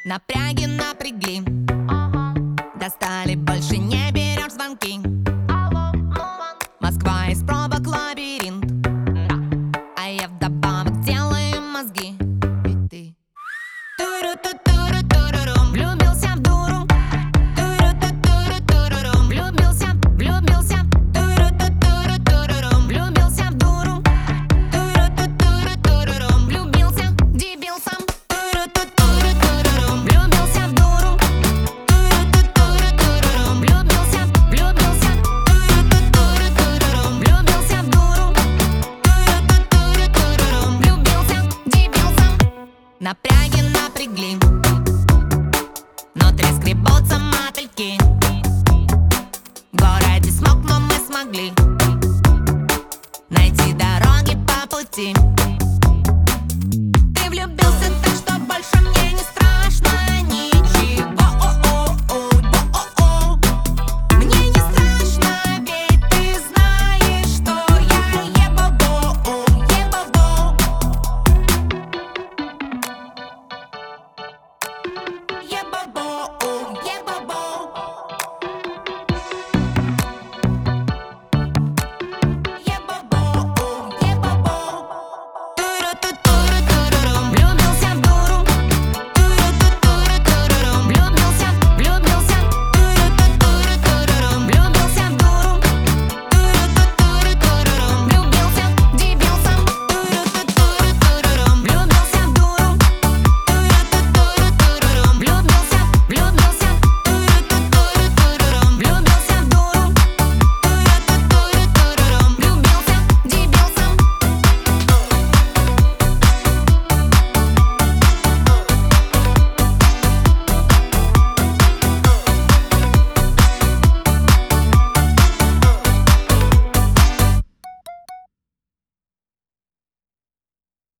Напряги напрягли, достали, больше не берешь звонки. Москва из пробок лабиринт, а я вдобавок делаю мозги. И ты туру-ту-туру-турурум, влюбился в дуру. Туру-ту-туру-турурум, влюбился, туру-ту-туру-турурум, влюбился в дуру. Туру-ту-туру-турурум, влюбился, дебил сам. Туру-ту-туру-турурум, влюбился в дуру. Туру-ту-туру-турурум, влюбился, туру-ту-туру-турурум, влюбился в дуру. Туру-ту-туру-турурум, влюбился, дебил сам. Напряги напрягли, внутри скребутся мотыльки. В городе смог, но мы смогли найти дороги по пути.